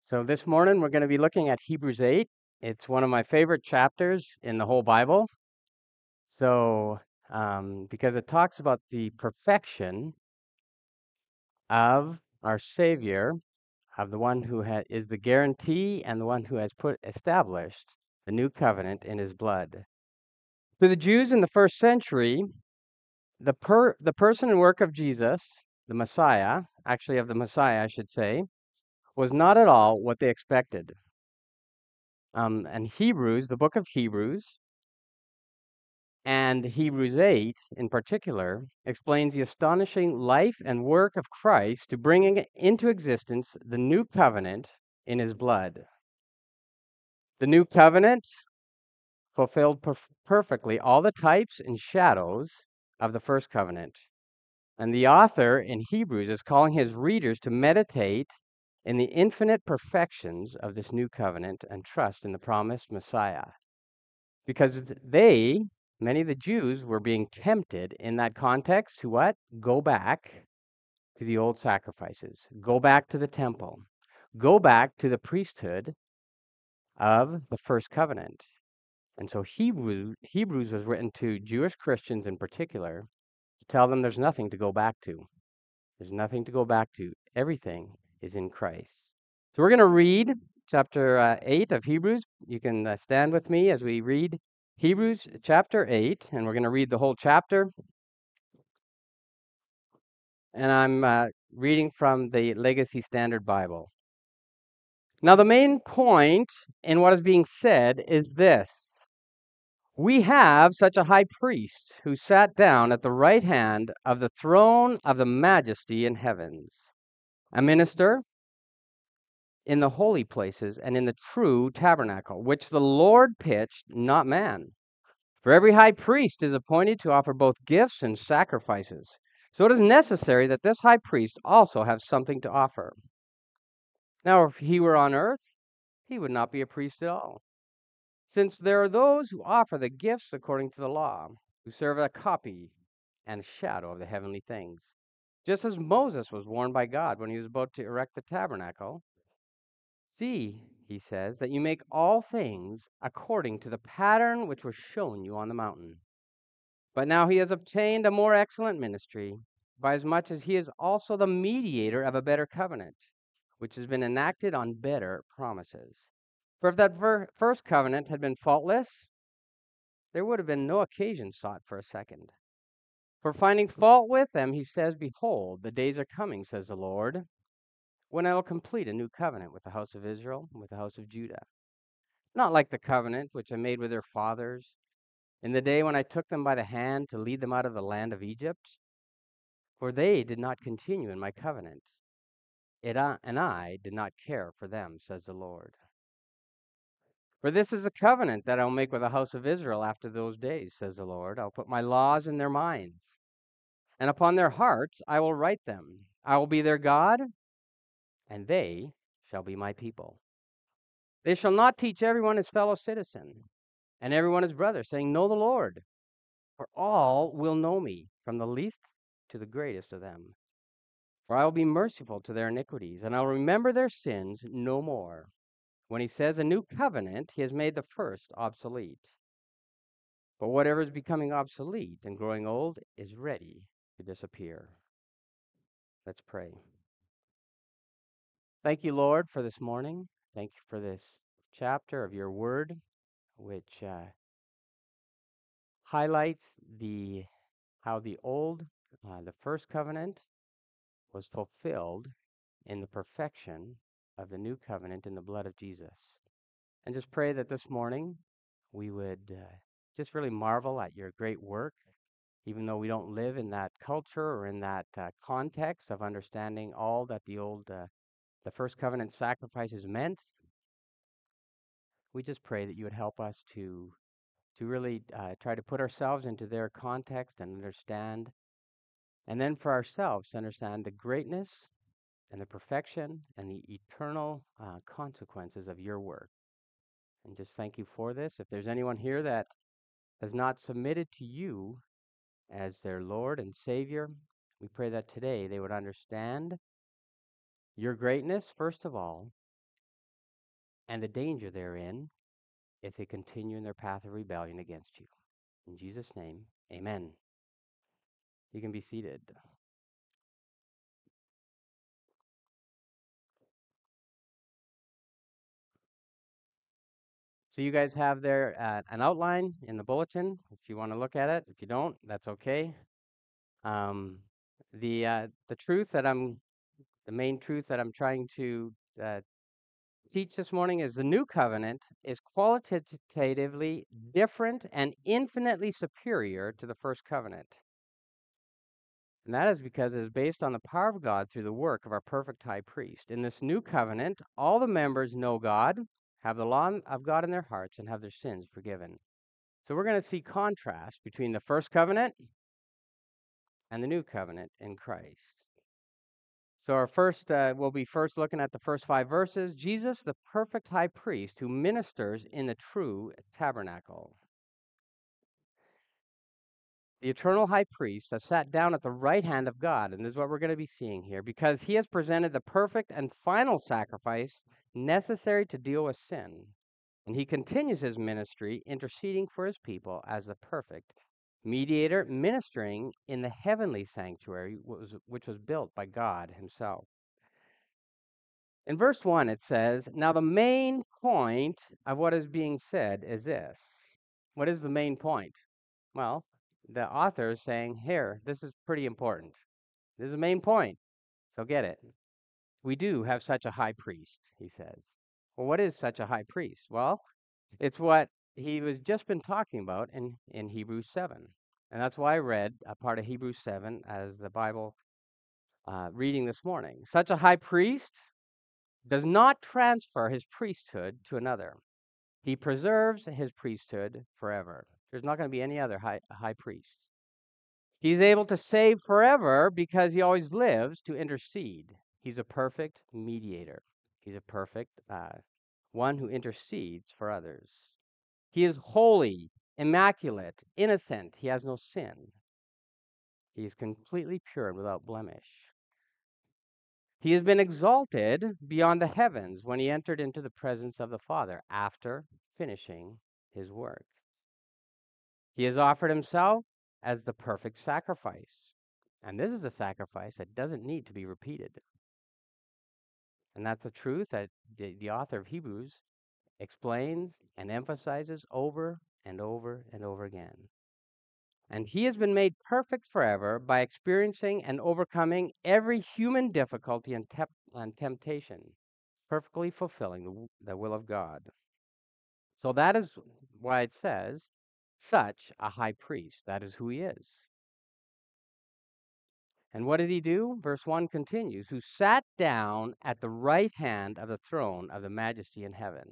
So this morning we're going to be looking at Hebrews 8. It's one of my favorite chapters in the whole Bible. So, because it talks about the perfection of our Savior, of the one who is the guarantee and the one who has established the new covenant in his blood. To the Jews in the first century, the person and work of Jesus, the Messiah, actually of the Messiah, I should say, was not at all what they expected. And Hebrews, the book of Hebrews, and Hebrews 8 in particular, explains the astonishing life and work of Christ to bring into existence the new covenant in his blood. The new covenant fulfilled perfectly all the types and shadows of the first covenant. And the author in Hebrews is calling his readers to meditate in the infinite perfections of this new covenant and trust in the promised Messiah. Because many of the Jews, were being tempted in that context to what? Go back to the old sacrifices, go back to the temple, go back to the priesthood of the first covenant. And so Hebrews was written to Jewish Christians in particular to tell them there's nothing to go back to. There's nothing to go back to. Everything is in Christ. So we're going to read chapter 8 of Hebrews. You can stand with me as we read Hebrews chapter 8, and we're going to read the whole chapter. And I'm reading from the Legacy Standard Bible. Now, the main point in what is being said is this: we have such a high priest who sat down at the right hand of the throne of the majesty in heavens, a minister in the holy places and in the true tabernacle, which the Lord pitched, not man. For every high priest is appointed to offer both gifts and sacrifices. So it is necessary that this high priest also have something to offer. Now, if he were on earth, he would not be a priest at all, since there are those who offer the gifts according to the law, who serve a copy and shadow of the heavenly things. Just as Moses was warned by God when he was about to erect the tabernacle, see, he says, that you make all things according to the pattern which was shown you on the mountain. But now he has obtained a more excellent ministry, by as much as he is also the mediator of a better covenant, which has been enacted on better promises. For if that first covenant had been faultless, there would have been no occasion sought for a second. For finding fault with them, he says, behold, the days are coming, says the Lord, when I will complete a new covenant with the house of Israel and with the house of Judah. Not like the covenant which I made with their fathers in the day when I took them by the hand to lead them out of the land of Egypt, for they did not continue in my covenant, and I did not care for them, says the Lord. For this is the covenant that I will make with the house of Israel after those days, says the Lord. I'll put my laws in their minds, and upon their hearts I will write them. I will be their God, and they shall be my people. They shall not teach everyone his fellow citizen, and everyone his brother, saying, know the Lord. For all will know me, from the least to the greatest of them. For I will be merciful to their iniquities, and I will remember their sins no more. When he says a new covenant, he has made the first obsolete. But whatever is becoming obsolete and growing old is ready to disappear. Let's pray. Thank you, Lord, for this morning. Thank you for this chapter of your word, which highlights how the first covenant was fulfilled in the perfection of the new covenant in the blood of Jesus. And just pray that this morning we would just really marvel at your great work, even though we don't live in that culture or in that context of understanding all that the first covenant sacrifices meant. We just pray that you would help us to really try to put ourselves into their context and understand, and then for ourselves to understand the greatness and the perfection and the eternal consequences of your work. And just thank you for this. If there's anyone here that has not submitted to you as their Lord and Savior, we pray that today they would understand your greatness, first of all, and the danger therein if they continue in their path of rebellion against you. In Jesus' name, amen. You can be seated. So you guys have there an outline in the bulletin if you want to look at it. If you don't, that's okay. Um, the truth that the main truth that I'm trying to teach this morning is the new covenant is qualitatively different and infinitely superior to the first covenant. And that is because it is based on the power of God through the work of our perfect high priest. In this new covenant, all the members know God, have the law of God in their hearts, and have their sins forgiven. So we're going to see contrast between the first covenant and the new covenant in Christ. So our first, we'll be first looking at the first 5 verses. Jesus, the perfect high priest who ministers in the true tabernacle. The eternal high priest has sat down at the right hand of God, and this is what we're going to be seeing here, because he has presented the perfect and final sacrifice necessary to deal with sin. And he continues his ministry, interceding for his people as the perfect mediator, ministering in the heavenly sanctuary, which was built by God himself. In verse 1, it says, now the main point of what is being said is this. What is the main point? Well, the author is saying, here, this is pretty important. This is the main point. So get it. We do have such a high priest, he says. Well, what is such a high priest? Well, it's what he was just been talking about in Hebrews 7. And that's why I read a part of Hebrews 7 as the Bible reading this morning. Such a high priest does not transfer his priesthood to another. He preserves his priesthood forever. There's not going to be any other high priest. He's able to save forever because he always lives to intercede. He's a perfect mediator. He's a perfect one who intercedes for others. He is holy, immaculate, innocent. He has no sin. He is completely pure and without blemish. He has been exalted beyond the heavens when he entered into the presence of the Father after finishing his work. He has offered himself as the perfect sacrifice. And this is a sacrifice that doesn't need to be repeated. And that's a truth that the author of Hebrews explains and emphasizes over and over and over again. And he has been made perfect forever by experiencing and overcoming every human difficulty and temptation, perfectly fulfilling the will of God. So that is why it says, such a high priest. That is who he is. And what did he do? Verse 1 continues, who sat down at the right hand of the throne of the majesty in heaven.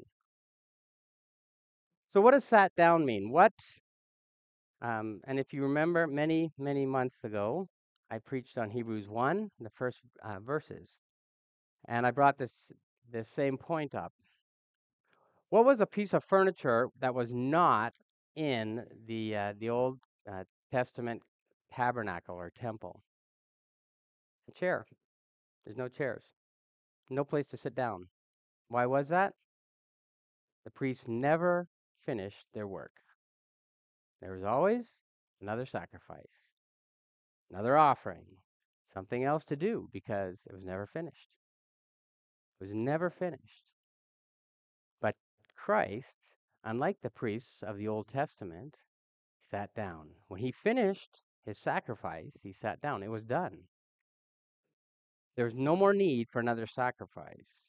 So what does sat down mean? And if you remember, many, many months ago, I preached on Hebrews 1, the first verses. And I brought this same point up. What was a piece of furniture that was not in the Old Testament tabernacle or temple? A chair. There's no chairs. No place to sit down. Why was that? The priests never finished their work. There was always another sacrifice, another offering, something else to do because it was never finished. It was never finished. But Christ, unlike the priests of the Old Testament, sat down. When he finished his sacrifice, he sat down. It was done. There's no more need for another sacrifice.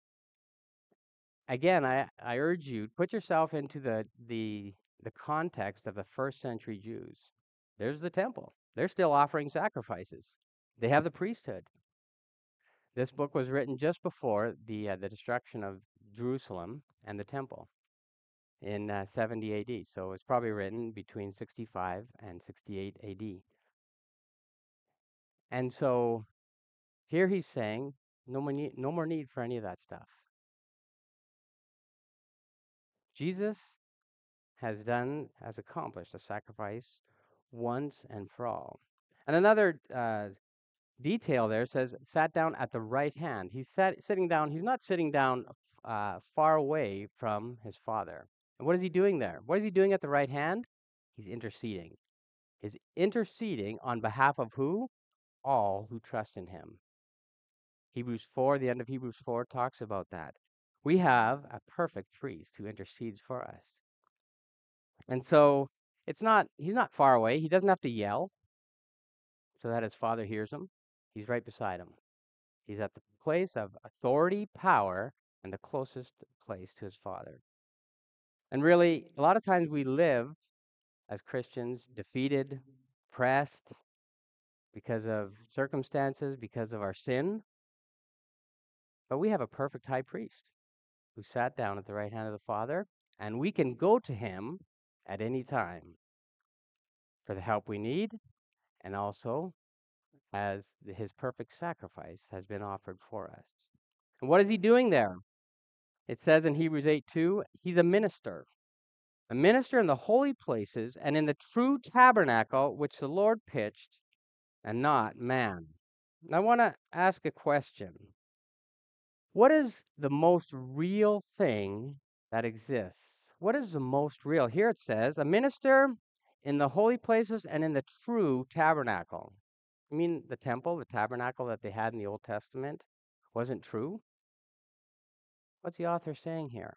Again, I urge you, put yourself into the context of the first century Jews. There's the temple. They're still offering sacrifices. They have the priesthood. This book was written just before the destruction of Jerusalem and the temple in 70 AD. So it's probably written between 65 and 68 AD. And so here he's saying no more need for any of that stuff. Jesus has accomplished a sacrifice once and for all. And another detail there says, sat down at the right hand. He's sitting down. He's not sitting down far away from his Father. And what is he doing there? What is he doing at the right hand? He's interceding. He's interceding on behalf of who? All who trust in him. Hebrews 4, the end of Hebrews 4 talks about that. We have a perfect priest who intercedes for us. And so he's not far away. He doesn't have to yell so that his Father hears him. He's right beside him. He's at the place of authority, power, and the closest place to his Father. And really, a lot of times we live as Christians defeated, pressed because of circumstances, because of our sin. But we have a perfect high priest who sat down at the right hand of the Father, and we can go to him at any time for the help we need, and also as his perfect sacrifice has been offered for us. And what is he doing there? It says in Hebrews 8:2, he's a minister in the holy places and in the true tabernacle which the Lord pitched and not man. I want to ask a question. What is the most real thing that exists? What is the most real? Here it says, a minister in the holy places and in the true tabernacle. You mean the temple, the tabernacle that they had in the Old Testament wasn't true? What's the author saying here?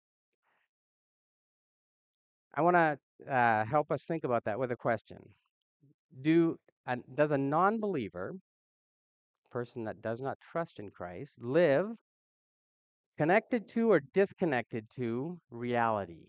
I want to help us think about that with a question. Does a non-believer, person that does not trust in Christ, live connected to or disconnected to reality?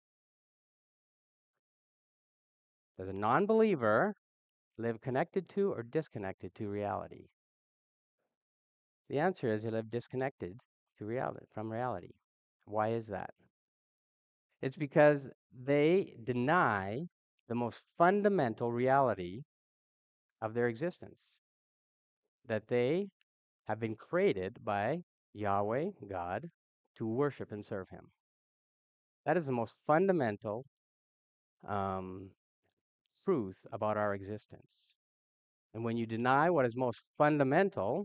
Does a non-believer live connected to or disconnected to reality? The answer is they live disconnected to reality, from reality. Why is that? It's because they deny the most fundamental reality of their existence, that they have been created by Yahweh, God, to worship and serve him. That is the most fundamental um, truth about our existence. And when you deny what is most fundamental,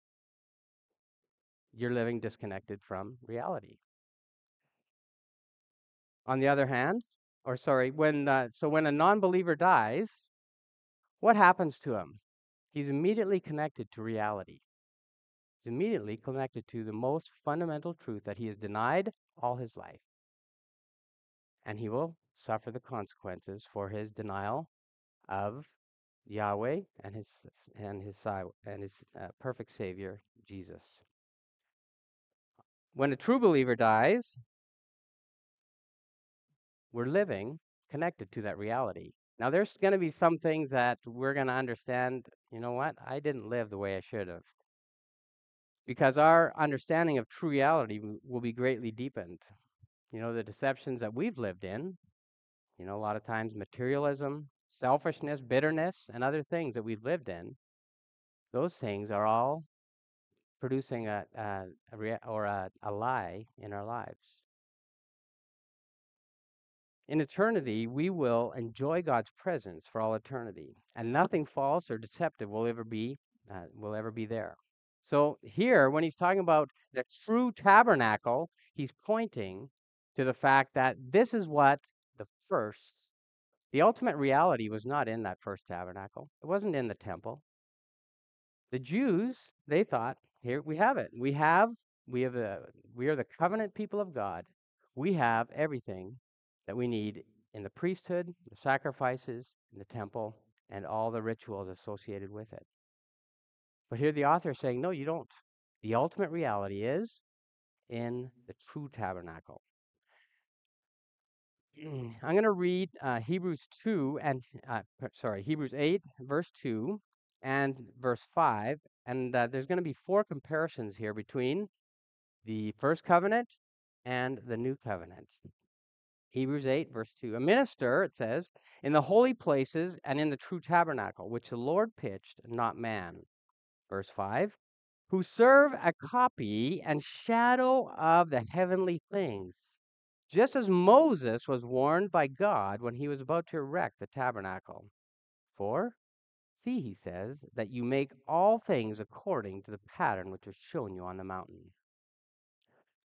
you're living disconnected from reality. On the other hand, when a non-believer dies, what happens to him? He's immediately connected to reality. He's immediately connected to the most fundamental truth that he has denied all his life. And he will suffer the consequences for his denial of Yahweh and his perfect Savior, Jesus. When a true believer dies, we're living connected to that reality. Now, there's going to be some things that we're going to understand. You know what? I didn't live the way I should have. Because our understanding of true reality will be greatly deepened. You know, the deceptions that we've lived in, you know, a lot of times materialism, selfishness, bitterness, and other things that we've lived in, those things are all producing a lie in our lives. In eternity, we will enjoy God's presence for all eternity, and nothing false or deceptive will ever be there. So here, when he's talking about the true tabernacle, he's pointing to the fact that this is what the ultimate reality was not in that first tabernacle. It wasn't in the temple. The Jews, they thought, here we have it. We are the covenant people of God. We have everything that we need in the priesthood, the sacrifices, in the temple, and all the rituals associated with it. But here the author is saying, no, you don't. The ultimate reality is in the true tabernacle. I'm going to read Hebrews 8, verse 2 and verse 5. And there's going to be 4 comparisons here between the first covenant and the new covenant. Hebrews 8, verse 2. A minister, it says, in the holy places and in the true tabernacle, which the Lord pitched, not man. Verse 5. Who serve a copy and shadow of the heavenly things, just as Moses was warned by God when he was about to erect the tabernacle. For, see, he says, that you make all things according to the pattern which was shown you on the mountain.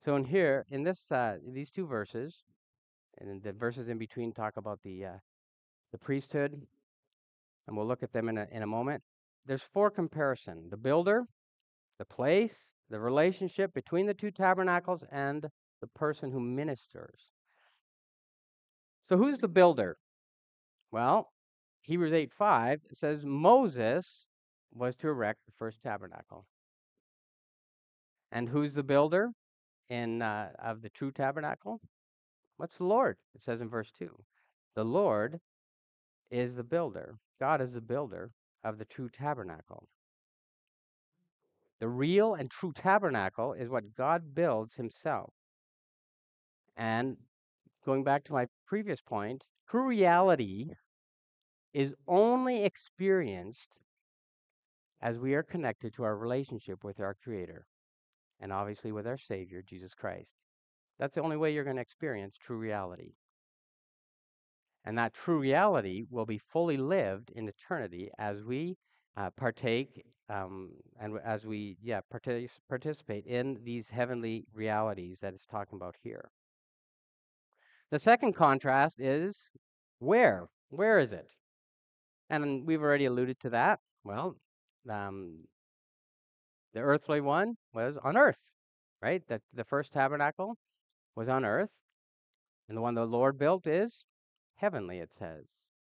So in here, in these two verses, and the verses in between talk about the priesthood, and we'll look at them in a moment. There's four comparison: the builder, the place, the relationship between the two tabernacles, and the person who ministers. So who's the builder? Well, Hebrews 8:5 says Moses was to erect the first tabernacle. And who's the builder in of the true tabernacle? What's the Lord? It says in verse 2. The Lord is the builder. God is the builder of the true tabernacle. The real and true tabernacle is what God builds himself. And going back to my previous point, true reality is only experienced as we are connected to our relationship with our Creator and obviously with our Savior, Jesus Christ. That's the only way you're going to experience true reality. And that true reality will be fully lived in eternity as we partake and as we participate in these heavenly realities that it's talking about here. The second contrast is where? Where is it? And we've already alluded to that. Well, um, the earthly one was on earth, right? The first tabernacle was on earth, and the one the Lord built is heavenly, it says.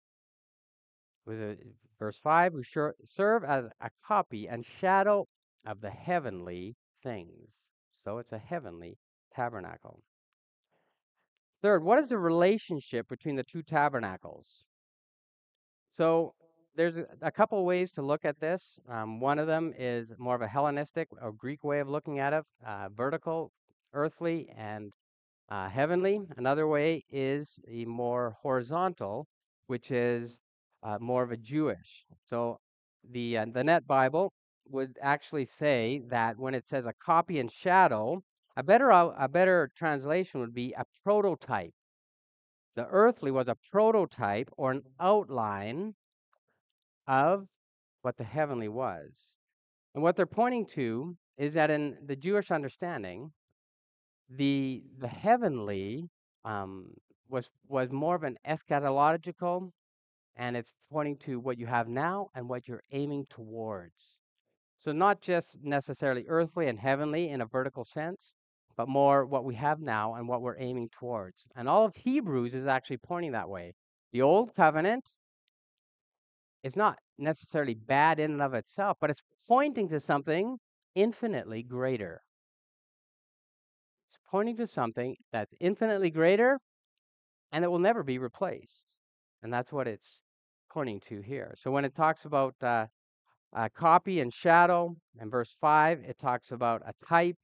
Verse 5, we serve as a copy and shadow of the heavenly things. So it's a heavenly tabernacle. Third, what is the relationship between the two tabernacles? So there's a couple ways to look at this. One of them is more of a Hellenistic or Greek way of looking at it, vertical, earthly, and heavenly. Another way is a more horizontal, which is more of a Jewish. So the Net Bible would actually say that when it says a copy and shadow, a better translation would be a prototype. The earthly was a prototype or an outline of what the heavenly was. And what they're pointing to is that in the Jewish understanding, the heavenly was more of an eschatological, and it's pointing to what you have now and what you're aiming towards. So not just necessarily earthly and heavenly in a vertical sense, but more what we have now and what we're aiming towards. And all of Hebrews is actually pointing that way. The old covenant is not necessarily bad in and of itself, but it's pointing to something infinitely greater. It's pointing to something that's infinitely greater and it will never be replaced. And that's what it's pointing to here. So when it talks about copy and shadow, in verse 5, it talks about a type.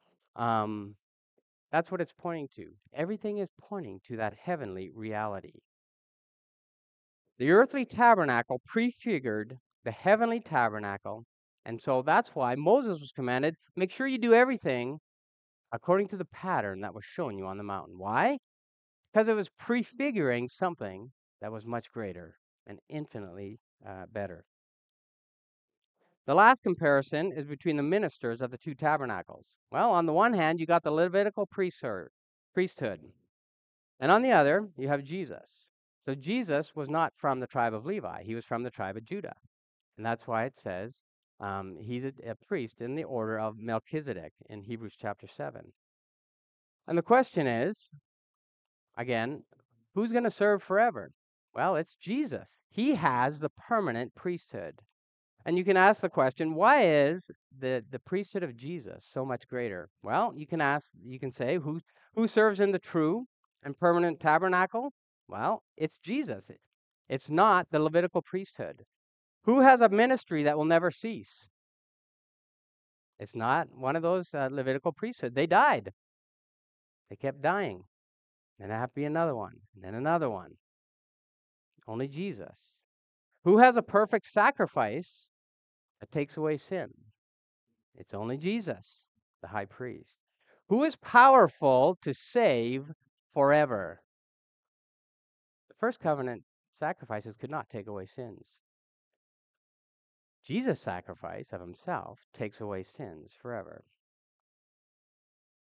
That's what it's pointing to. Everything is pointing to that heavenly reality. The earthly tabernacle prefigured the heavenly tabernacle. And so that's why Moses was commanded, make sure you do everything according to the pattern that was shown you on the mountain. Why? Because it was prefiguring something that was much greater and infinitely better. The last comparison is between the ministers of the two tabernacles. Well, on the one hand, you got the Levitical priesthood, and on the other, you have Jesus. So Jesus was not from the tribe of Levi, he was from the tribe of Judah. And that's why it says he's a priest in the order of Melchizedek in Hebrews chapter 7. And the question is, again, who's going to serve forever? Well, it's Jesus. He has the permanent priesthood. And you can ask the question, why is the priesthood of Jesus so much greater? Well, you can say, who serves in the true and permanent tabernacle? Well, it's Jesus. It's not the Levitical priesthood. Who has a ministry that will never cease? It's not one of those Levitical priesthood. They died. They kept dying. And there have to be another one, and then another one. Only Jesus. Who has a perfect sacrifice that takes away sin? It's only Jesus, the high priest. Who is powerful to save forever? The first covenant sacrifices could not take away sins. Jesus' sacrifice of himself takes away sins forever.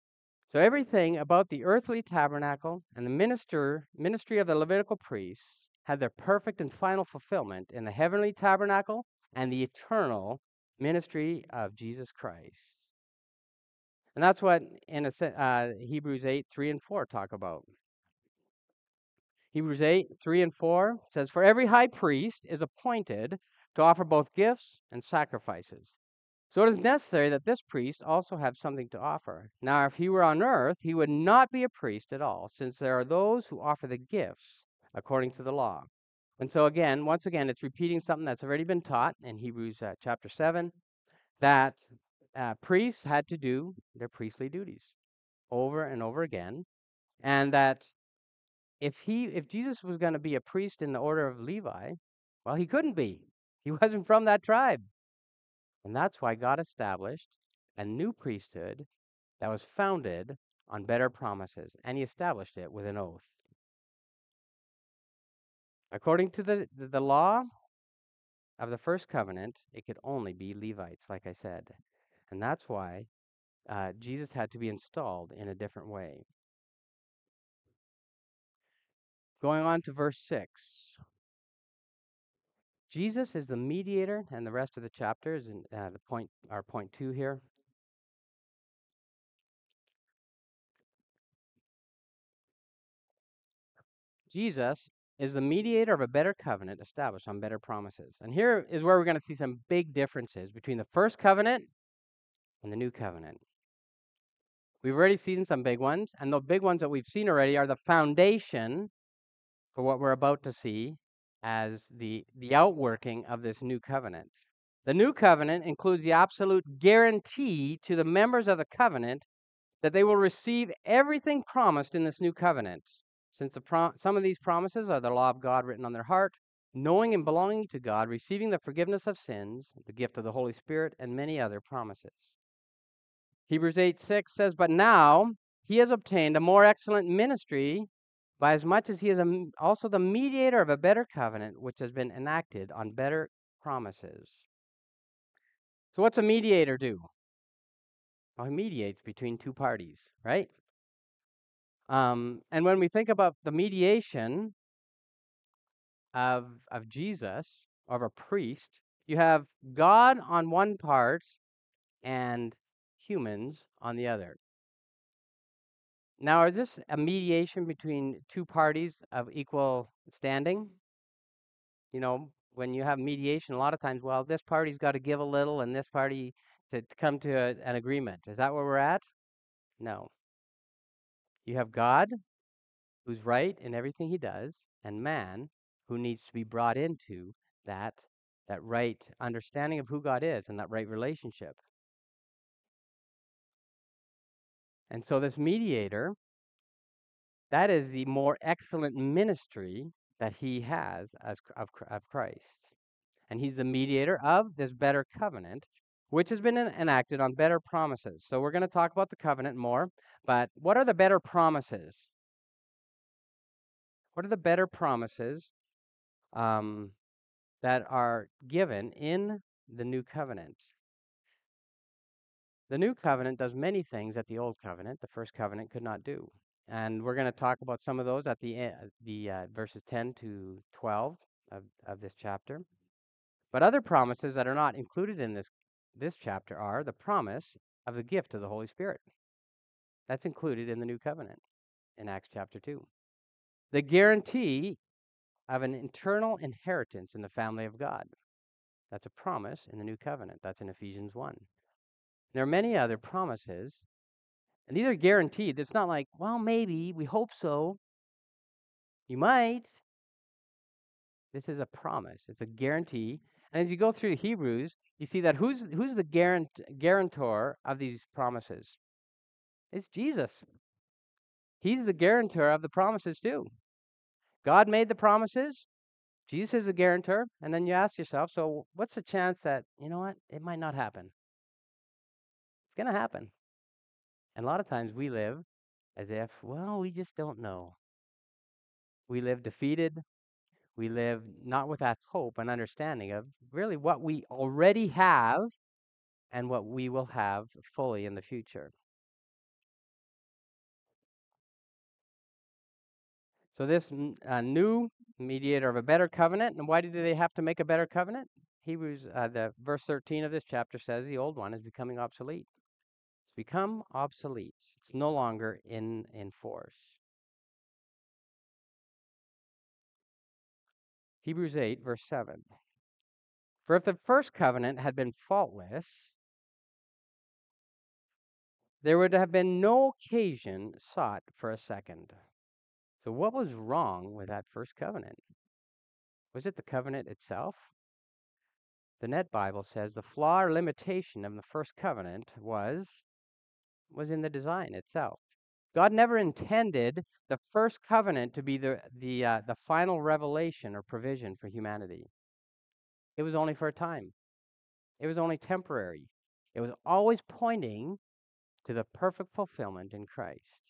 So everything about the earthly tabernacle and the ministry of the Levitical priests had their perfect and final fulfillment in the heavenly tabernacle and the eternal ministry of Jesus Christ. And that's what Hebrews 8, 3 and 4 talk about. Hebrews 8, 3 and 4 says, "For every high priest is appointed to offer both gifts and sacrifices. So it is necessary that this priest also have something to offer. Now, if he were on earth, he would not be a priest at all, since there are those who offer the gifts according to the law." And so again, once again, it's repeating something that's already been taught in Hebrews chapter 7, that priests had to do their priestly duties over and over again, and that if Jesus was going to be a priest in the order of Levi, well, he couldn't be. He wasn't from that tribe. And that's why God established a new priesthood that was founded on better promises, and he established it with an oath. According to the law of the first covenant, it could only be Levites, like I said. And that's why Jesus had to be installed in a different way. Going on to verse 6. Jesus is the mediator, and the rest of the chapter is in our point 2 here. Jesus is the mediator of a better covenant established on better promises. And here is where we're going to see some big differences between the first covenant and the new covenant. We've already seen some big ones, and the big ones that we've seen already are the foundation for what we're about to see as the outworking of this new covenant. The new covenant includes the absolute guarantee to the members of the covenant that they will receive everything promised in this new covenant. Since some of these promises are the law of God written on their heart, knowing and belonging to God, receiving the forgiveness of sins, the gift of the Holy Spirit, and many other promises. Hebrews 8:6 says, "But now he has obtained a more excellent ministry, by as much as he is also the mediator of a better covenant, which has been enacted on better promises." So what's a mediator do? Well, he mediates between two parties, right? And when we think about the mediation of Jesus, of a priest, you have God on one part and humans on the other. Now, is this a mediation between two parties of equal standing? You know, when you have mediation, a lot of times, well, this party's got to give a little and this party to come to an agreement. Is that where we're at? No. You have God, who's right in everything he does, and man, who needs to be brought into that right understanding of who God is and that right relationship. And so this mediator, that is the more excellent ministry that he has of Christ. And he's the mediator of this better covenant, which has been enacted on better promises. So we're going to talk about the covenant more, but what are the better promises? What are the better promises that are given in the new covenant? The new covenant does many things that the old covenant, the first covenant, could not do. And we're going to talk about some of those at the verses 10 to 12 of this chapter. But other promises that are not included in this chapter are the promise of the gift of the Holy Spirit. That's included in the new covenant in Acts chapter 2. The guarantee of an eternal inheritance in the family of God. That's a promise in the new covenant. That's in Ephesians 1. There are many other promises, and these are guaranteed. It's not like, well, maybe, we hope so. You might. This is a promise. It's a guarantee. And as you go through Hebrews, you see that who's the guarantor of these promises? It's Jesus. He's the guarantor of the promises too. God made the promises. Jesus is the guarantor. And then you ask yourself, so what's the chance that, you know what, it might not happen? It's going to happen. And a lot of times we live as if, well, we just don't know. We live defeated. We live not with that hope and understanding of really what we already have and what we will have fully in the future. So this new mediator of a better covenant, and why did they have to make a better covenant? Hebrews, the verse 13 of this chapter says the old one is becoming obsolete. It's become obsolete. It's no longer in force. Hebrews 8, verse 7. For if the first covenant had been faultless, there would have been no occasion sought for a second. So what was wrong with that first covenant? Was it the covenant itself? The Net Bible says the flaw or limitation of the first covenant was in the design itself. God never intended the first covenant to be the final revelation or provision for humanity. It was only for a time. It was only temporary. It was always pointing to the perfect fulfillment in Christ.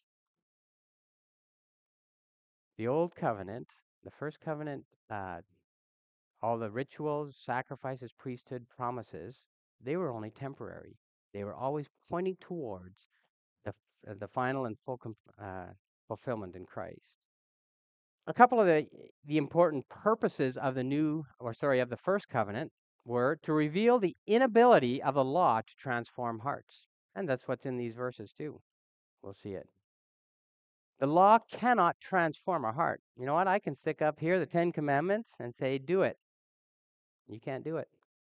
The old covenant, the first covenant, all the rituals, sacrifices, priesthood, promises, they were only temporary. They were always pointing towards the final and full fulfillment in Christ. A couple of the important purposes of the first covenant were to reveal the inability of the law to transform hearts. And that's what's in these verses too. We'll see it. The law cannot transform a heart. You know what? I can stick up here the 10 Commandments and say, do it. You can't do it.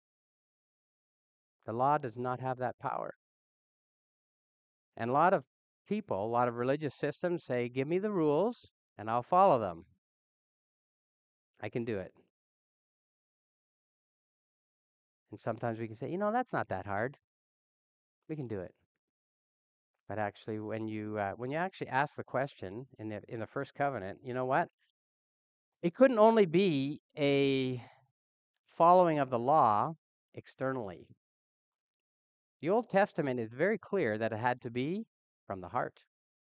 The law does not have that power. And a lot of people, a lot of religious systems say, give me the rules and I'll follow them. I can do it. And sometimes we can say, that's not that hard. We can do it. But actually, when you actually ask the question in the first covenant, you know what? It couldn't only be a following of the law externally. The Old Testament is very clear that it had to be from the heart.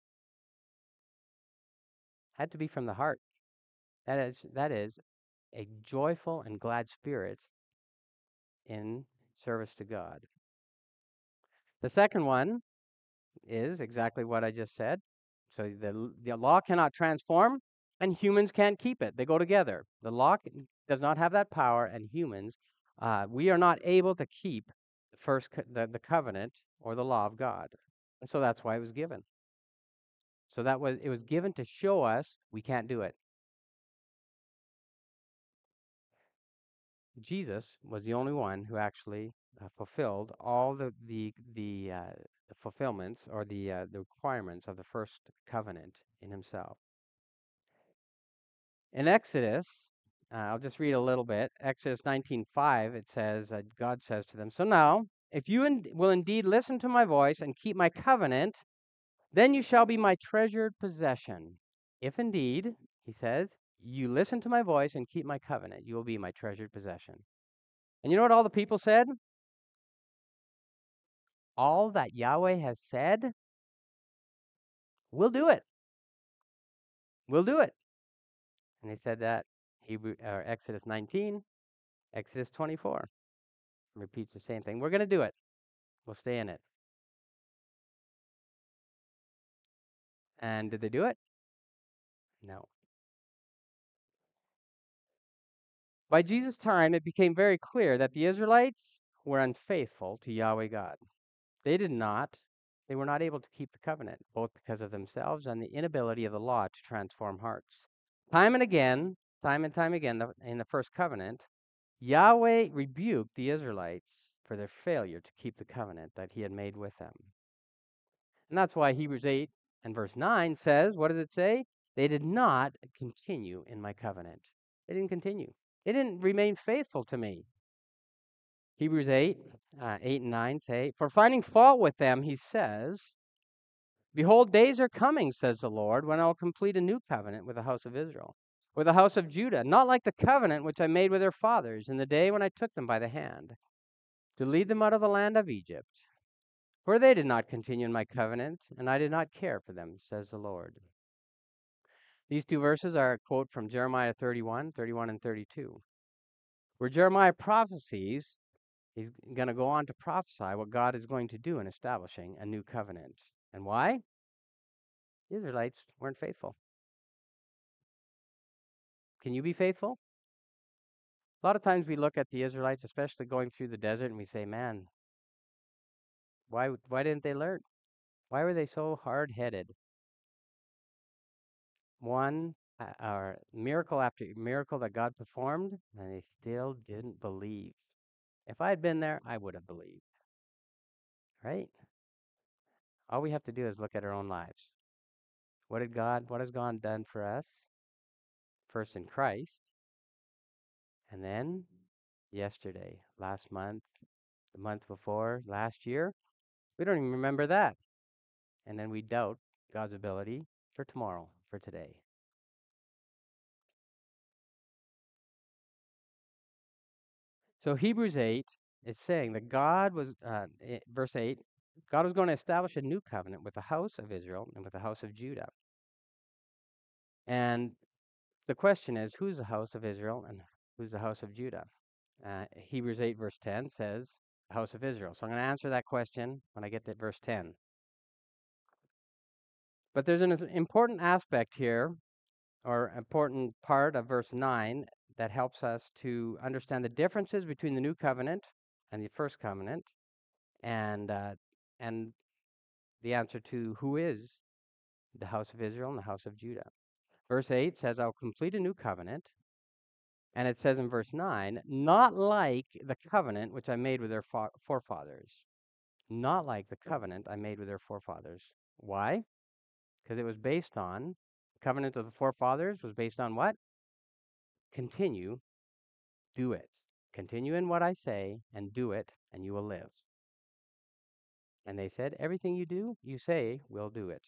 Had to be from the heart. That is a joyful and glad spirit in service to God. The second one is exactly what I just said. So the law cannot transform, and humans can't keep it. They go together. The law does not have that power, and humans, we are not able to keep the covenant or the law of God. And so that's why it was given. So it was given to show us we can't do it. Jesus was the only one who actually fulfilled all the fulfillments or the requirements of the first covenant in himself. In Exodus, I'll just read a little bit. Exodus 19:5, it says, God says to them, "So now, if you will indeed listen to my voice and keep my covenant, then you shall be my treasured possession. If indeed," he says, "you listen to my voice and keep my covenant, you will be my treasured possession." And you know what all the people said? All that Yahweh has said, we'll do it. We'll do it. And they said that Exodus 19, Exodus 24 repeats the same thing. We're going to do it. We'll stay in it. And did they do it? No. By Jesus' time, it became very clear that the Israelites were unfaithful to Yahweh God. They were not able to keep the covenant, both because of themselves and the inability of the law to transform hearts. Time and time again, in the first covenant, Yahweh rebuked the Israelites for their failure to keep the covenant that he had made with them. And that's why Hebrews 8 and verse 9 says, what does it say? They did not continue in my covenant. They didn't continue. They didn't remain faithful to me. Hebrews 8 and 9 say, for finding fault with them, he says, behold, days are coming, says the Lord, when I will complete a new covenant with the house of Israel, with the house of Judah, not like the covenant which I made with their fathers in the day when I took them by the hand, to lead them out of the land of Egypt. For they did not continue in my covenant, and I did not care for them, says the Lord. These two verses are a quote from Jeremiah 31 and 32, where Jeremiah prophesies he's going to go on to prophesy what God is going to do in establishing a new covenant. And why? The Israelites weren't faithful. Can you be faithful? A lot of times we look at the Israelites, especially going through the desert, and we say, man, why didn't they learn? Why were they so hard-headed? One or miracle after miracle that God performed, and they still didn't believe. If I had been there, I would have believed, right? All we have to do is look at our own lives. What has God done for us? First in Christ, and then yesterday, last month, the month before, last year. We don't even remember that. And then we doubt God's ability for tomorrow, for today. So Hebrews 8 is saying that verse 8, God was going to establish a new covenant with the house of Israel and with the house of Judah. And the question is, who's the house of Israel and who's the house of Judah? Hebrews 8 verse 10 says, the house of Israel. So I'm going to answer that question when I get to verse 10. But there's an important aspect here, or important part of verse 9, that helps us to understand the differences between the new covenant and the first covenant, and the answer to who is the house of Israel and the house of Judah. Verse 8 says, I'll complete a new covenant. And it says in verse 9, not like the covenant which I made with their forefathers. Not like the covenant I made with their forefathers. Why? Because it was based on, the covenant of the forefathers was based on what? Continue, do it. Continue in what I say and do it, and you will live. And they said, everything you do, you say, we'll do it.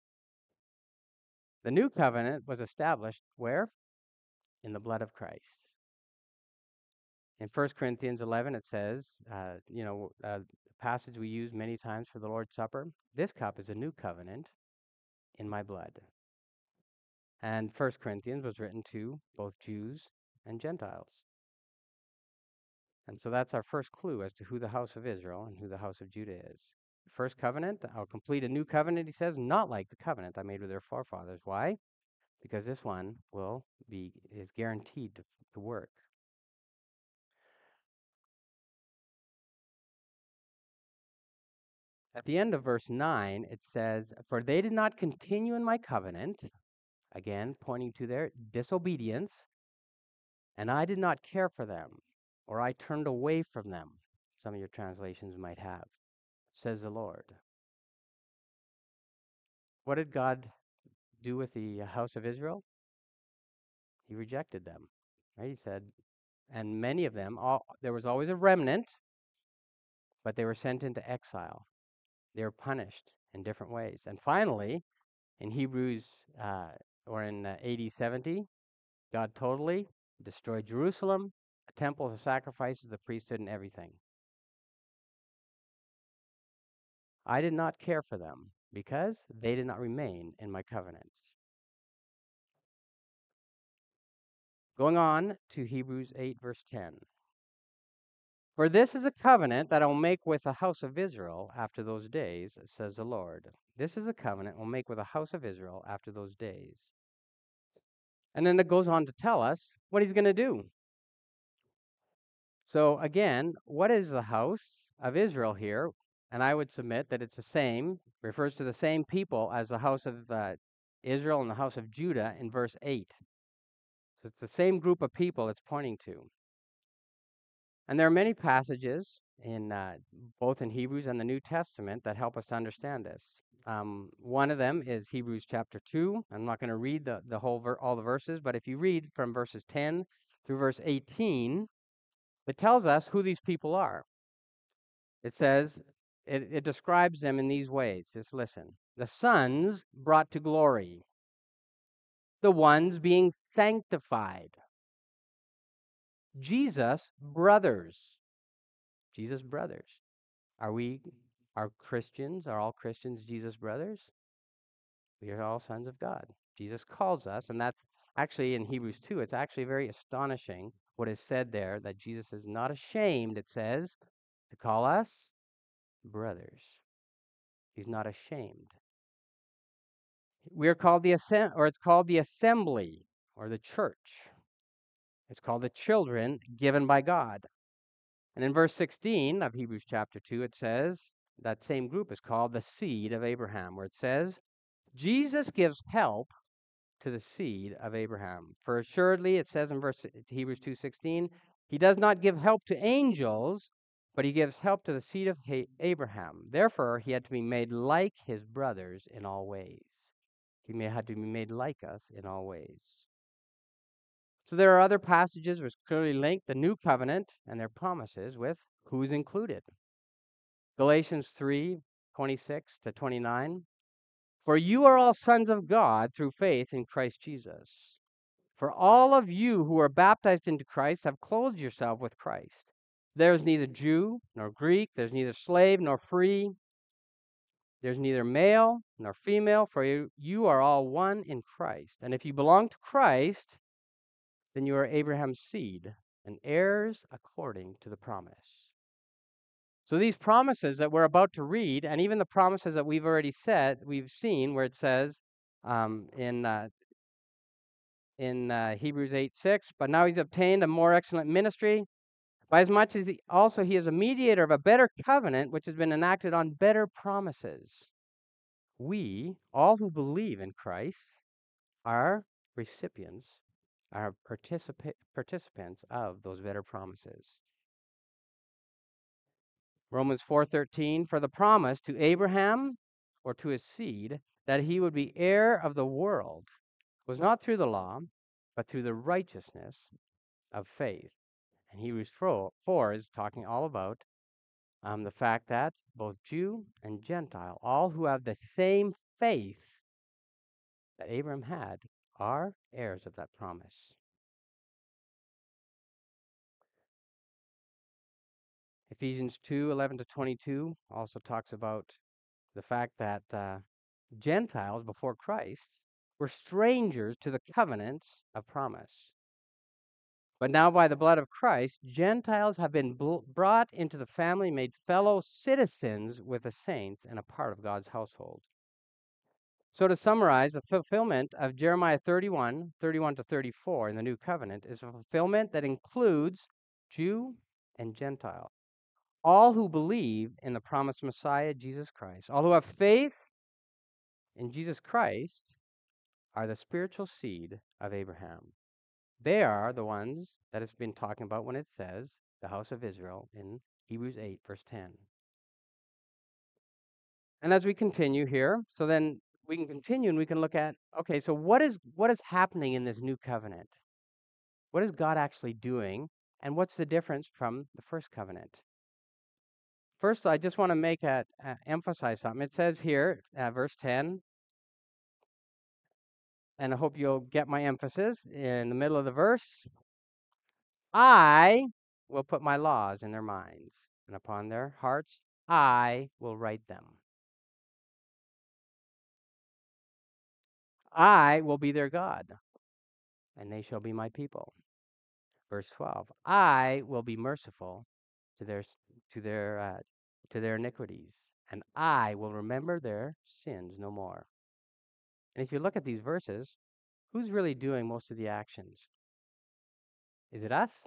The new covenant was established where? In the blood of Christ. In 1 Corinthians 11, it says, passage we use many times for the Lord's Supper, this cup is a new covenant in my blood. And 1 Corinthians was written to both Jews and Gentiles. And so that's our first clue as to who the house of Israel and who the house of Judah is. First covenant, I'll complete a new covenant, he says, not like the covenant I made with their forefathers. Why? Because this one is guaranteed to work. At the end of verse 9, it says, for they did not continue in my covenant, again, pointing to their disobedience, and I did not care for them, or I turned away from them. Some of your translations might have, says the Lord. What did God do with the house of Israel? He rejected them, right? He said, and many of them, there was always a remnant, but they were sent into exile. They were punished in different ways. And finally, in Hebrews, or in AD 70, God totally destroyed Jerusalem, the temple, the sacrifices, the priesthood, and everything. I did not care for them because they did not remain in my covenants. Going on to Hebrews 8, verse 10. For this is a covenant that I will make with the house of Israel after those days, says the Lord. This is a covenant I will make with the house of Israel after those days. And then it goes on to tell us what he's going to do. So again, what is the house of Israel here? And I would submit that it's the same, refers to the same people as the house of Israel and the house of Judah in verse 8. So it's the same group of people it's pointing to. And there are many passages in both in Hebrews and the New Testament that help us to understand this. One of them is Hebrews chapter 2. I'm not going to read the whole all the verses, but if you read from verses 10 through verse 18, it tells us who these people are. It says, it describes them in these ways. Just listen. The sons brought to glory, the ones being sanctified, Jesus' brothers. Jesus' brothers. Are Christians, are all Christians Jesus' brothers? We are all sons of God. Jesus calls us, and that's actually in Hebrews 2, it's actually very astonishing what is said there, that Jesus is not ashamed, it says, to call us brothers. He's not ashamed. We are called it's called the assembly, or the church. It's called the children given by God. And in verse 16 of Hebrews chapter 2, it says that same group is called the seed of Abraham, where it says, Jesus gives help to the seed of Abraham. For assuredly, it says in Hebrews 2:16, he does not give help to angels, but he gives help to the seed of Abraham. Therefore, he had to be made like his brothers in all ways. Had to be made like us in all ways. So there are other passages which clearly link the new covenant and their promises with who's included. Galatians 3:26-29. For you are all sons of God through faith in Christ Jesus. For all of you who are baptized into Christ have clothed yourself with Christ. There is neither Jew nor Greek, there's neither slave nor free, there's neither male nor female, for you are all one in Christ. And if you belong to Christ, then you are Abraham's seed and heirs according to the promise. So these promises that we're about to read, and even the promises that we've seen, where it says in Hebrews 8:6, but now he's obtained a more excellent ministry, by as much as he is a mediator of a better covenant, which has been enacted on better promises. We, all who believe in Christ, are recipients, are participants of those better promises. Romans 4:13, for the promise to Abraham or to his seed that he would be heir of the world was not through the law, but through the righteousness of faith. And Hebrews 4 is talking all about the fact that both Jew and Gentile, all who have the same faith that Abraham had, are heirs of that promise. Ephesians 2:11-22 also talks about the fact that Gentiles before Christ were strangers to the covenants of promise. But now by the blood of Christ, Gentiles have been brought into the family, made fellow citizens with the saints, and a part of God's household. So to summarize, the fulfillment of Jeremiah 31:31-34 in the new covenant is a fulfillment that includes Jew and Gentile, all who believe in the promised Messiah, Jesus Christ. All who have faith in Jesus Christ are the spiritual seed of Abraham. They are the ones that it's been talking about when it says the house of Israel in Hebrews 8:10. And as we continue here, so then we can continue and we can look at, okay, so what is happening in this new covenant? What is God actually doing? And what's the difference from the first covenant? First, I just want to emphasize something. It says here, verse 10, and I hope you'll get my emphasis in the middle of the verse. I will put my laws in their minds, and upon their hearts I will write them. I will be their God, and they shall be my people. Verse 12, I will be merciful to their iniquities, and I will remember their sins no more. And if you look at these verses, who's really doing most of the actions? Is it us?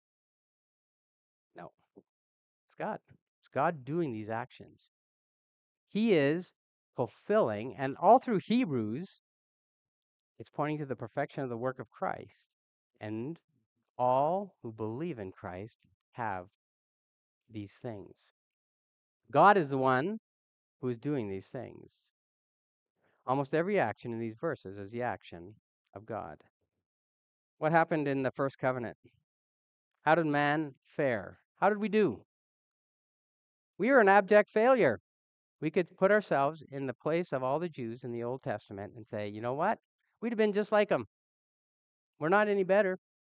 No, it's God. It's God doing these actions. He is fulfilling, and all through Hebrews, it's pointing to the perfection of the work of Christ. And all who believe in Christ have these things. God is the one who is doing these things. Almost every action in these verses is the action of God. What happened in the first covenant? How did man fare? How did we do? We were an abject failure. We could put ourselves in the place of all the Jews in the Old Testament and say, you know what? We'd have been just like them. We're not any better.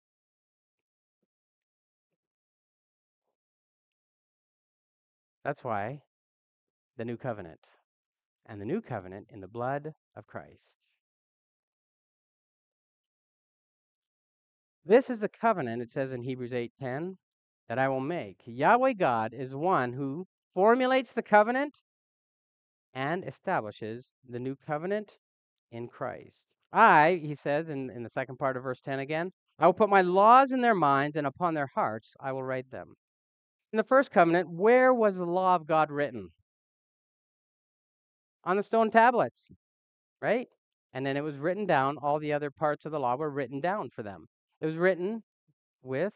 That's why the new covenant, and the new covenant in the blood of Christ. This is the covenant, it says in Hebrews 8:10, that I will make. Yahweh God is one who formulates the covenant and establishes the new covenant in Christ. He says in the second part of verse 10 again, I will put my laws in their minds, and upon their hearts I will write them. In the first covenant, where was the law of God written? On the stone tablets, right? And then it was written down. All the other parts of the law were written down for them. It was written with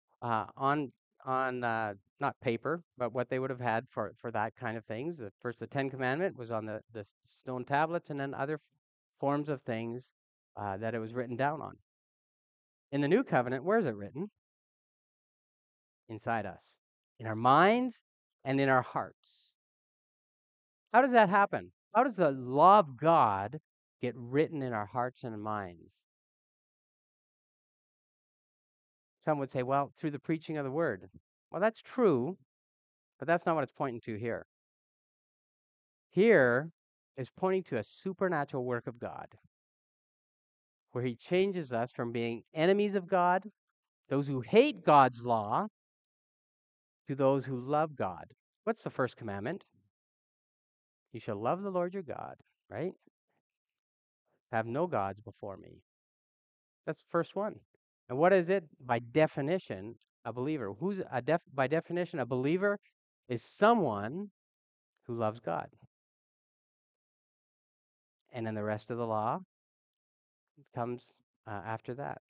on not paper, but what they would have had for that kind of things. The 10 Commandment was on the stone tablets, and then other forms of things that it was written down on. In the new covenant, where is it written? Inside us, in our minds and in our hearts. How does that happen? How does the law of God get written in our hearts and minds? Some would say, well, through the preaching of the word. Well, that's true, but that's not what it's pointing to here. Here is pointing to a supernatural work of God, where he changes us from being enemies of God, those who hate God's law, to those who love God. What's the first commandment? You shall love the Lord your God, right? Have no gods before me. That's the first one. And what is it? By definition, a believer. By definition, a believer is someone who loves God. And then the rest of the law comes after that.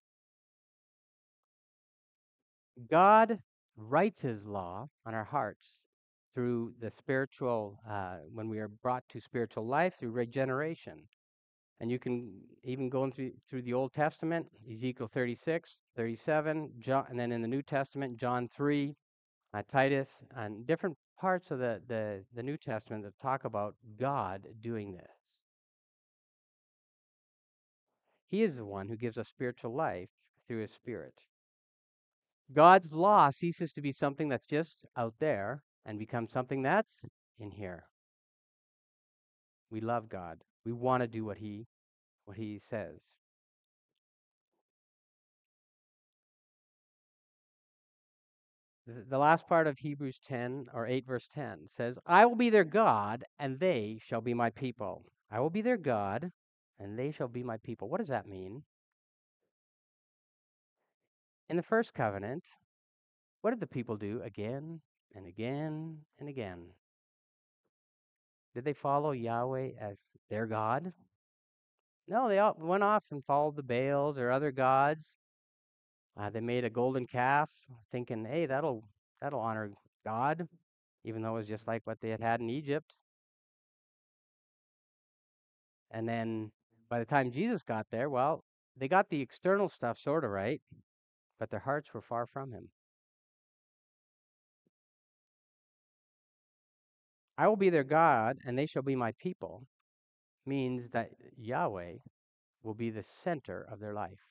God writes his law on our hearts through the spiritual, when we are brought to spiritual life through regeneration. And you can even go through the Old Testament, Ezekiel 36, 37, John, and then in the New Testament, John 3, Titus, and different parts of the New Testament that talk about God doing this. He is the one who gives us spiritual life through his Spirit. God's law ceases to be something that's just out there and becomes something that's in here. We love God. We want to do what he says. The last part of Hebrews 10 or 8 verse 10 says, I will be their God and they shall be my people. I will be their God and they shall be my people. What does that mean? In the first covenant, what did the people do again and again and again? Did they follow Yahweh as their God? No, they all went off and followed the Baals or other gods. They made a golden calf, thinking, "Hey, that'll honor God," even though it was just like what they had in Egypt. And then by the time Jesus got there, well, they got the external stuff sort of right, but their hearts were far from him. I will be their God, and they shall be my people, means that Yahweh will be the center of their life.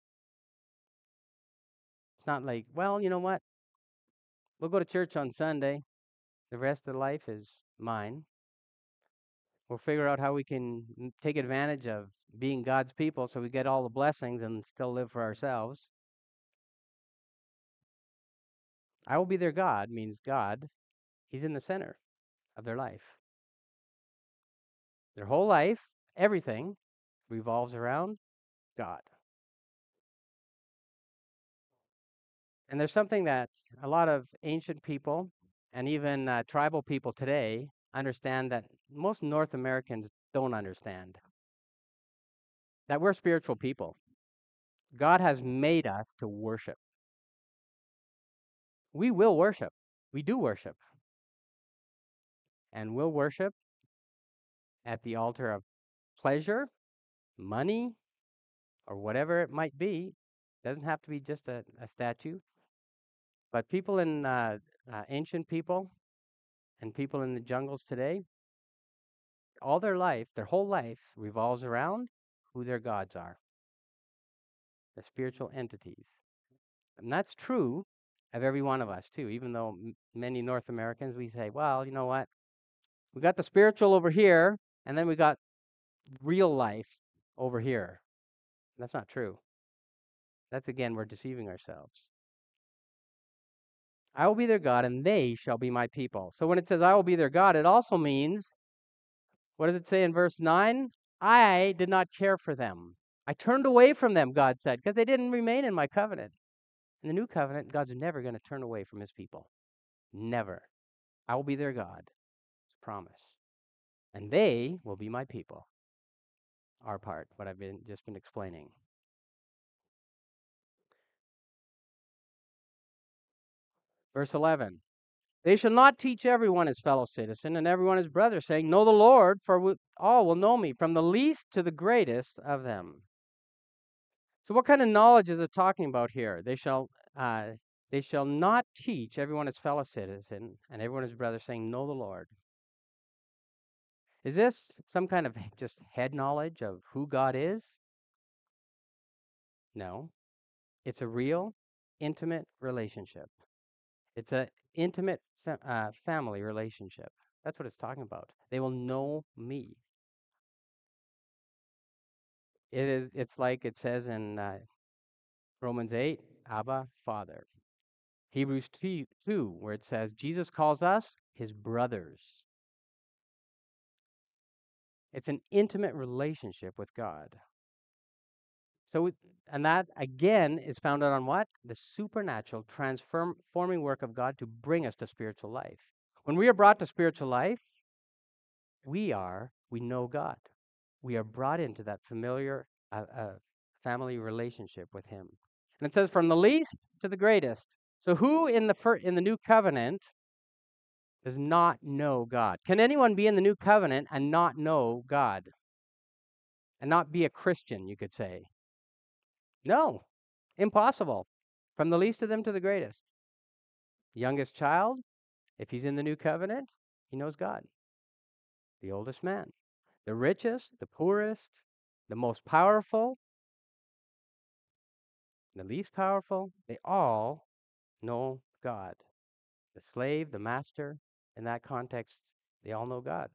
It's not like, well, you know what? We'll go to church on Sunday. The rest of the life is mine. We'll figure out how we can take advantage of being God's people so we get all the blessings and still live for ourselves. I will be their God means God, he's in the center of their life. Their whole life, everything revolves around God. And there's something that a lot of ancient people and even tribal people today understand that most North Americans don't understand. That we're spiritual people. God has made us to worship. We will worship. We do worship. And we'll worship at the altar of pleasure, money, or whatever it might be. Doesn't have to be just a statue. But people in ancient people and people in the jungles today, all their life, their whole life revolves around who their gods are, the spiritual entities. And that's true of every one of us too, even though many North Americans, we say, well, you know what? We got the spiritual over here, and then we got real life over here. That's not true. That's again, we're deceiving ourselves. I will be their God, and they shall be my people. So when it says I will be their God, it also means, what does it say in verse 9? I did not care for them. I turned away from them, God said, because they didn't remain in my covenant. In the new covenant, God's never going to turn away from his people. Never. I will be their God. It's a promise. And they will be my people. Our part, what I've just been explaining. Verse 11. They shall not teach everyone his fellow citizen and everyone his brother, saying, Know the Lord, for all will know me, from the least to the greatest of them. So what kind of knowledge is it talking about here? Uh, they shall not teach everyone his fellow citizen and everyone his brother, saying, Know the Lord. Is this some kind of just head knowledge of who God is? No. It's a real, intimate relationship. It's an intimate family relationship. That's what it's talking about. They will know me. It's like it says in Romans 8, Abba, Father. Hebrews 2, where it says Jesus calls us his brothers. It's an intimate relationship with God. So, and that again is founded on what? The supernatural transforming work of God to bring us to spiritual life. When we are brought to spiritual life, we know God. We are brought into that familiar family relationship with him. And it says from the least to the greatest. So who in the new covenant does not know God? Can anyone be in the new covenant and not know God? And not be a Christian, you could say? No. Impossible. From the least of them to the greatest. The youngest child, if he's in the new covenant, he knows God. The oldest man. The richest, the poorest, the most powerful, the least powerful, they all know God. The slave, the master, in that context, they all know God.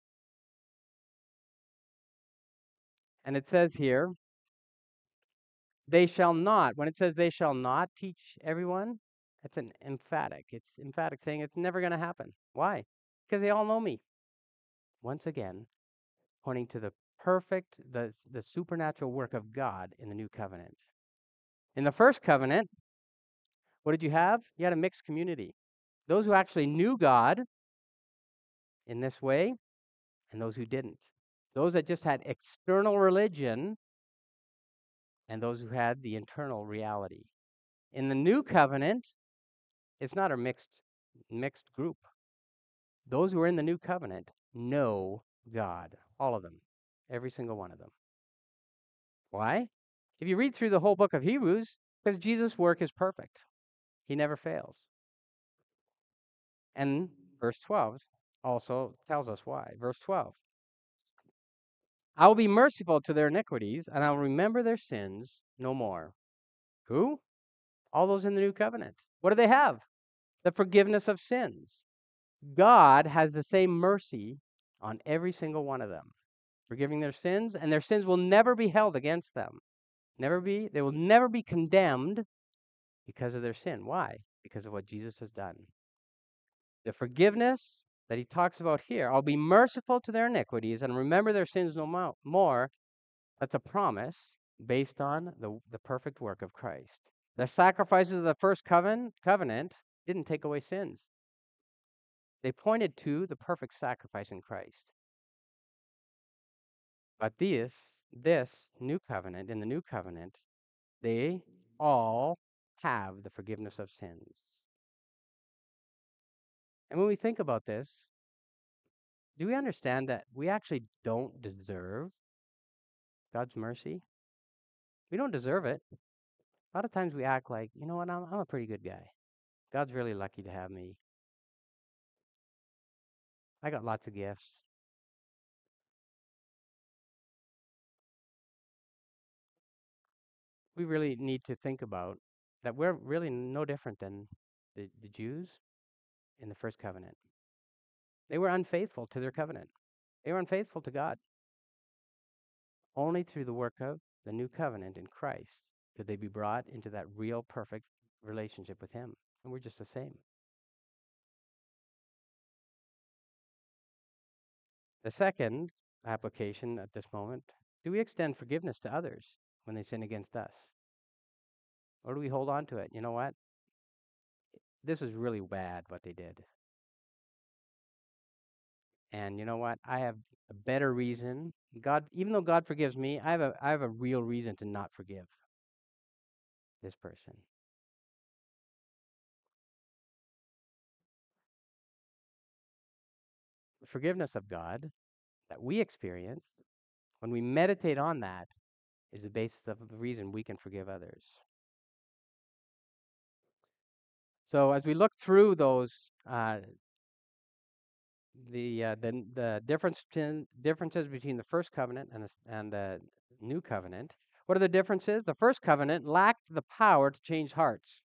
And it says here, they shall not. When it says they shall not teach everyone, it's an emphatic. It's emphatic saying it's never going to happen. Why? Because they all know me. Once again, pointing to the perfect, the supernatural work of God in the new covenant. In the first covenant, what did you have? You had a mixed community. Those who actually knew God in this way, and those who didn't. Those that just had external religion, and those who had the internal reality. In the new covenant, it's not a mixed group. Those who are in the new covenant know God, all of them, every single one of them. Why? If you read through the whole book of Hebrews, because Jesus' work is perfect. He never fails. And verse 12 also tells us why. Verse 12. I will be merciful to their iniquities, and I will remember their sins no more. Who? All those in the new covenant. What do they have? The forgiveness of sins. God has the same mercy on every single one of them, forgiving their sins, and their sins will never be held against them. They will never be condemned because of their sin. Why? Because of what Jesus has done. The forgiveness that he talks about here, I'll be merciful to their iniquities and remember their sins no more. That's a promise based on the perfect work of Christ. The sacrifices of the first covenant didn't take away sins. They pointed to the perfect sacrifice in Christ. But this new covenant, in the new covenant, they all have the forgiveness of sins. And when we think about this, do we understand that we actually don't deserve God's mercy? We don't deserve it. A lot of times we act like, you know what, I'm a pretty good guy. God's really lucky to have me. I got lots of gifts. We really need to think about that we're really no different than the Jews in the first covenant. They were unfaithful to their covenant. They were unfaithful to God. Only through the work of the new covenant in Christ could they be brought into that real, perfect relationship with Him. And we're just the same. The second application at this moment, do we extend forgiveness to others? when they sin against us? Or do we hold on to it? You know what? This is really bad what they did. And you know what? I have a better reason. God, even though God forgives me, I have a real reason to not forgive this person. The forgiveness of God that we experience, when we meditate on that, is the basis of the reason we can forgive others. So as we look through those, the differences between the first covenant and the new covenant. What are the differences? The first covenant lacked the power to change hearts,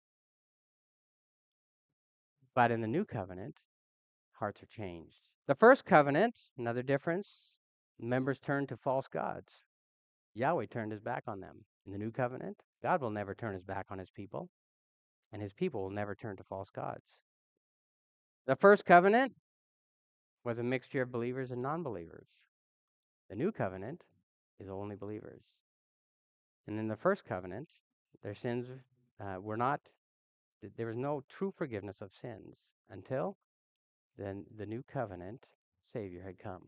but in the new covenant, hearts are changed. The first covenant, another difference, members turned to false gods. Yahweh turned his back on them. In the new covenant, God will never turn his back on his people, and his people will never turn to false gods. The first covenant was a mixture of believers and non believers. The new covenant is only believers. And in the first covenant, their sins were not, there was no true forgiveness of sins until then the new covenant Savior had come.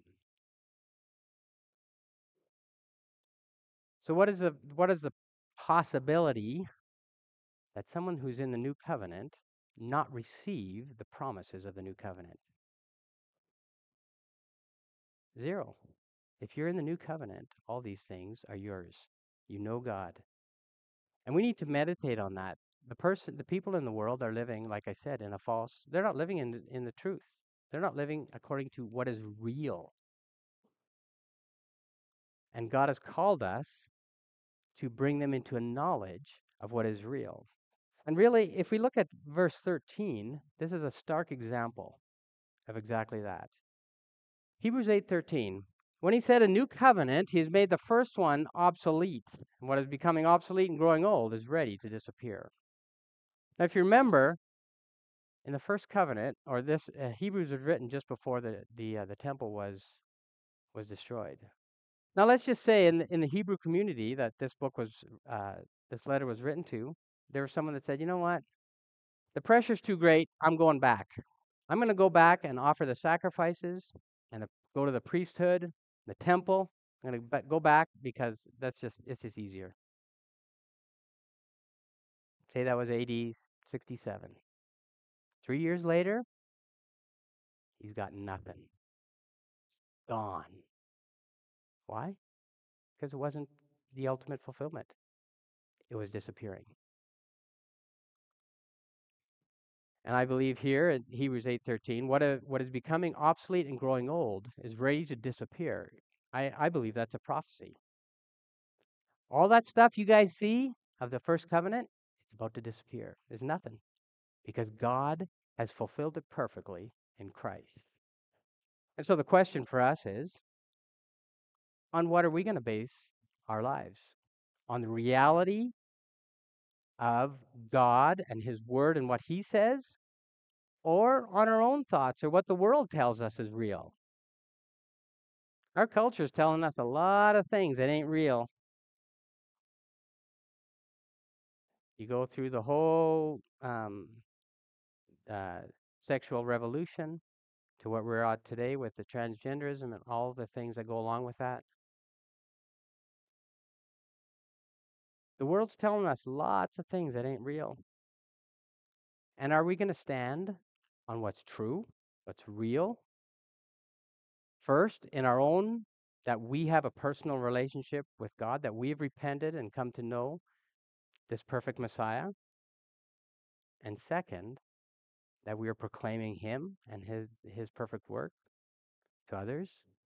So what is the possibility that someone who's in the new covenant not receive the promises of the new covenant? Zero. If you're in the new covenant, all these things are yours. You know God. And we need to meditate on that. The people in the world are living, like I said, in a false, they're not living in the truth. They're not living according to what is real. And God has called us to bring them into a knowledge of what is real. And really, if we look at verse 13, this is a stark example of exactly that. Hebrews 8:13. When he said a new covenant, he has made the first one obsolete. And what is becoming obsolete and growing old is ready to disappear. Now, if you remember, in the first covenant, or this Hebrews was written just before the temple was destroyed. Now, let's just say in the Hebrew community that this letter was written to, there was someone that said, you know what, the pressure's too great. I'm going back. I'm going to go back and offer the sacrifices and go to the priesthood, the temple. I'm going to go back because it's just easier. Say that was AD 67. 3 years later, he's got nothing. Gone. Why? Because it wasn't the ultimate fulfillment. It was disappearing. And I believe here in Hebrews 8:13, what is becoming obsolete and growing old is ready to disappear. I believe that's a prophecy. All that stuff you guys see of the first covenant, it's about to disappear. There's nothing because God has fulfilled it perfectly in Christ. And so the question for us is, on what are we going to base our lives? On the reality of God and his word and what he says, or on our own thoughts or what the world tells us is real? Our culture is telling us a lot of things that ain't real. You go through the whole uh, sexual revolution to what we're at today with the transgenderism and all the things that go along with that. The world's telling us lots of things that ain't real. And are we going to stand on what's true, what's real, first in our own, that we have a personal relationship with God, that we've repented and come to know this perfect Messiah? And second, that we are proclaiming him and his perfect work to others?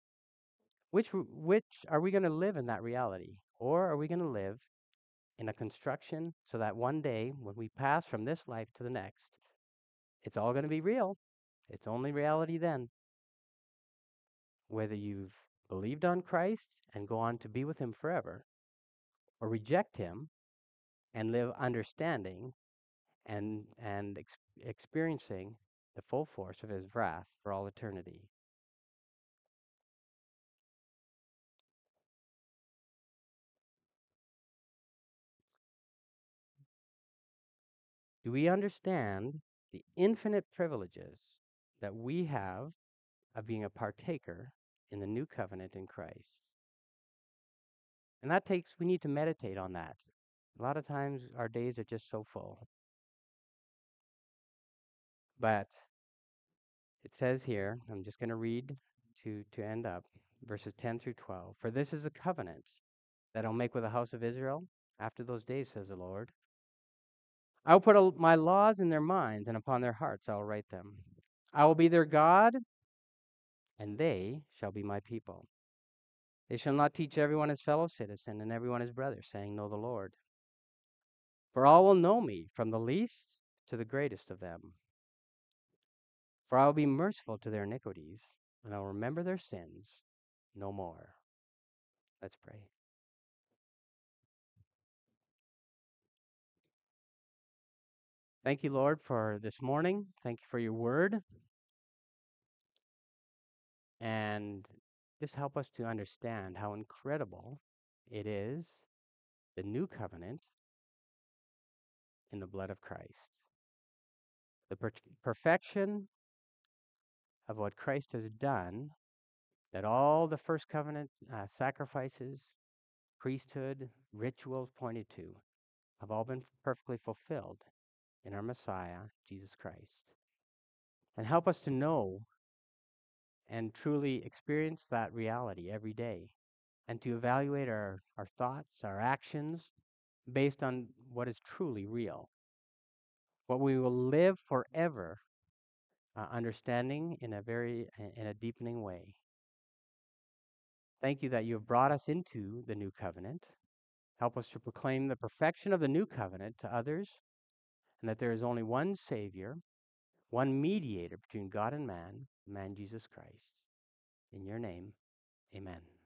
Which are we going to live in that reality? Or are we going to live in a construction so that one day when we pass from this life to the next, it's all going to be real? It's only reality then. Whether you've believed on Christ and go on to be with him forever, or reject him and live understanding and experiencing the full force of his wrath for all eternity. Do we understand the infinite privileges that we have of being a partaker in the new covenant in Christ? And we need to meditate on that. A lot of times our days are just so full. But it says here, I'm just going to read to end up, verses 10 through 12. For this is a covenant that I'll make with the house of Israel after those days, says the Lord. I will put my laws in their minds, and upon their hearts I will write them. I will be their God, and they shall be my people. They shall not teach everyone his fellow citizen and everyone his brother, saying, Know the Lord. For all will know me, from the least to the greatest of them. For I will be merciful to their iniquities, and I will remember their sins no more. Let's pray. Thank you, Lord, for this morning. Thank you for your word. And just help us to understand how incredible it is, the new covenant in the blood of Christ. The perfection of what Christ has done, that all the first covenant sacrifices, priesthood, rituals pointed to, have all been perfectly fulfilled in our Messiah, Jesus Christ. And help us to know and truly experience that reality every day, and to evaluate our thoughts, our actions, based on what is truly real, what we will live forever understanding in a deepening way. Thank you that you have brought us into the new covenant. Help us to proclaim the perfection of the new covenant to others, and that there is only one Savior, one mediator between God and man, the man Jesus Christ. In your name, amen.